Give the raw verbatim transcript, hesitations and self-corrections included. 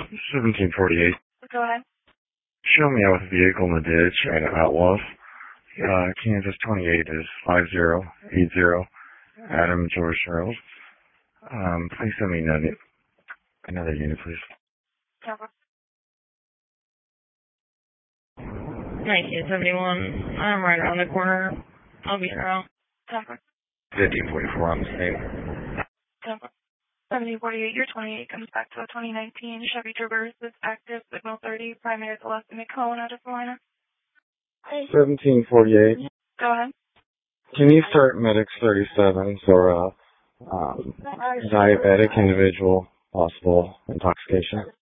seventeen forty-eight. Go ahead. Show me out with a vehicle in the ditch at Outlaws. Uh, Kansas twenty-eight is five zero eight zero. Adam George Charles. Um, please send me another, another unit, please. nineteen seventy-one. I'm right around the corner. I'll be around. fifteen forty-four on the same. seventeen forty-eight, your twenty-eight comes back to a twenty nineteen Chevy Traverse with active signal thirty, primary at the left in McClellan out of Salina. seventeen forty-eight. Go ahead. Can you start Medics thirty-seven for a um, diabetic individual, possible intoxication?